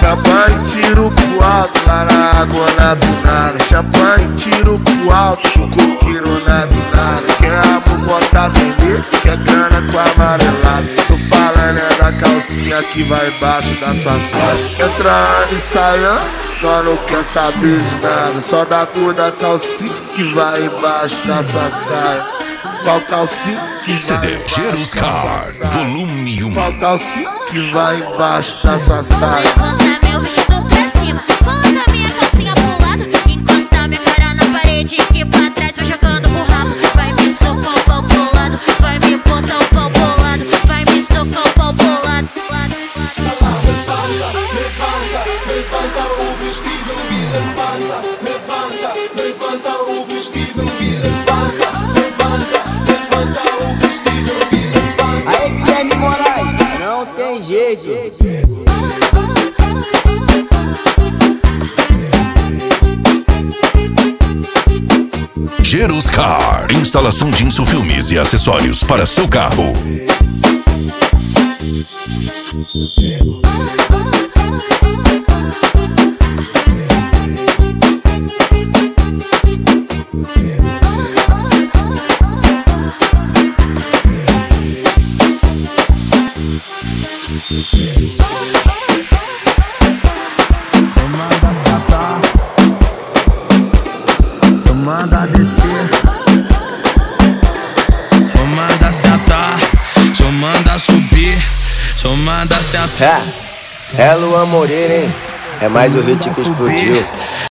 Champanhe, tiro pro alto, lá na água na binada. Champanhe, tiro pro alto, com coqueiro na binada. Quer rabo, bota vender, quer grana com amarelado. Tô falando é da calcinha que vai embaixo da sua saia. Entrando e saindo, nós não quer saber de nada. Só da cor da calcinha que vai embaixo da sua saia. Qual calcinha que vai CD embaixo Cheiros da sua Car, saia? volume 1. Qual calcinha que vai embaixo da sua saia? Levanta meu vestido pra cima, coloca minha calcinha pro lado, encosta minha cara na parede que pra trás vai jogando o rabo. Vai me socar o pau pro lado, vai me botar o pau pro lado, vai me socar o pau pro lado. Levanta o vestido, me levanta, levanta o vestido, me levanta, levanta o vestido, me levanta. Aí, Guilherme Moraes, não tem jeito. Cheiros Car, instalação de insufilmes e acessórios para seu carro. Manda descer, só manda sentar, só manda subir, só manda sentar. É Luan Moreira, hein? É mais o hit que explodiu.